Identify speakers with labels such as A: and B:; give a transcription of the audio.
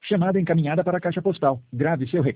A: Chamada encaminhada para a caixa postal. Grave seu recado.